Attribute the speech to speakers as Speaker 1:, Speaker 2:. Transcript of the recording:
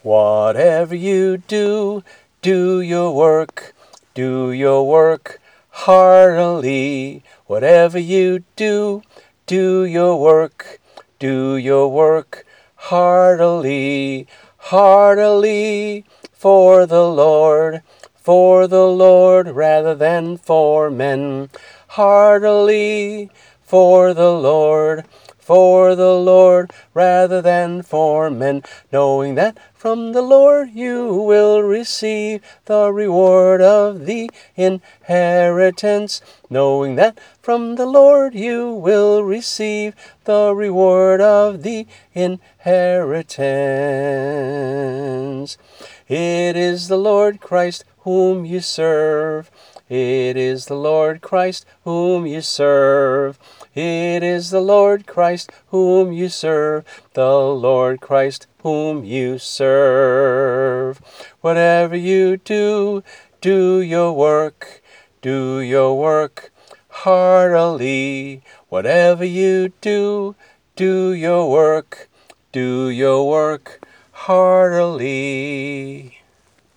Speaker 1: Whatever you do, do your work heartily. Whatever you do your work heartily, heartily for the Lord rather than for men. Heartily for the Lord rather than for men, knowing that from the Lord you will receive the reward of the inheritance, knowing that from the Lord you will receive the reward of the inheritance. It is the Lord Christ whom you serve. It is the Lord Christ whom you serve. It is the Lord Christ whom you serve, the Lord Christ whom you serve. Whatever you do, do your work heartily. Whatever you do your work heartily.